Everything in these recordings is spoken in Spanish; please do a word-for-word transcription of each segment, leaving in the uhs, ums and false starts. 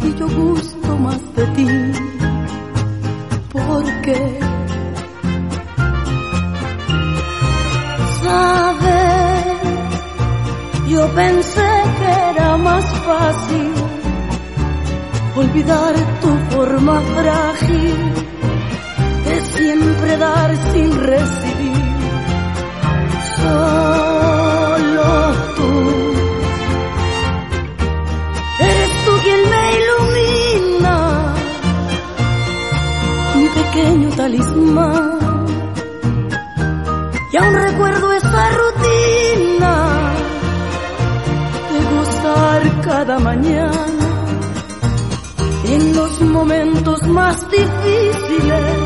y yo gusto más de ti. Porque sabes, yo pensé que era más fácil olvidar tu forma frágil de siempre dar sin recibir. Solo tú eres tú quien me ilumina, mi pequeño talismán. Y aún recuerdo esa rutina de gozar cada mañana en los momentos más difíciles.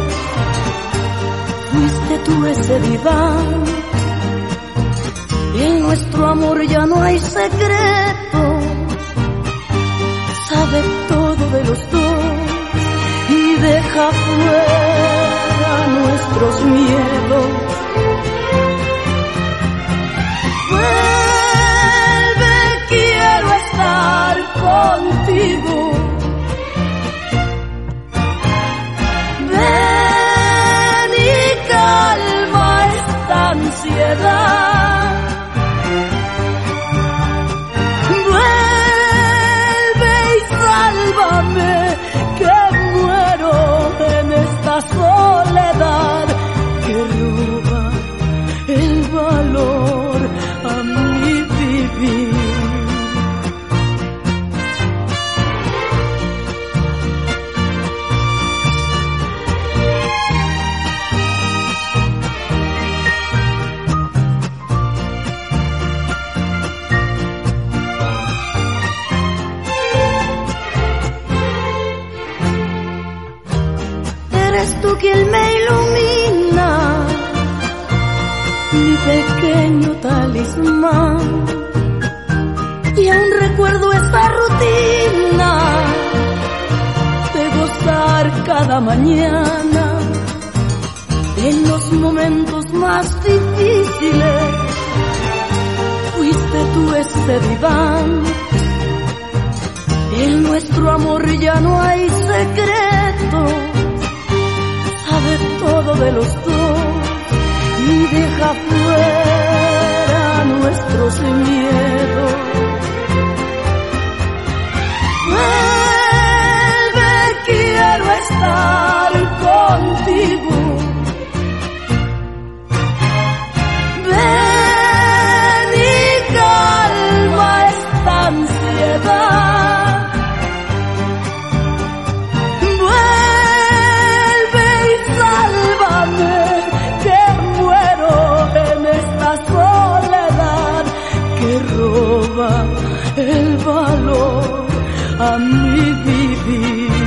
Fuiste tú ese diván. En nuestro amor ya no hay secreto, sabe todo de los dos y deja fuera nuestros miedos. Vuelve, quiero estar contigo. Ven y calma esta ansiedad. Vuelve y sálvame, que muero en esta soledad que roba el valor a mi vivir. Eres tú quien me ilumina, mi pequeño talismán. Y aún recuerdo esa rutina de gozar cada mañana en los momentos más difíciles. Fuiste tú ese diván. En nuestro amor ya no hay secreto, sabe todo de los dos y deja fuera nuestros miedos. Vuelve, quiero estar contigo. Ven y calma esta ansiedad. Vuelve y sálvame, que muero en esta soledad que roba el valor a mi vivir.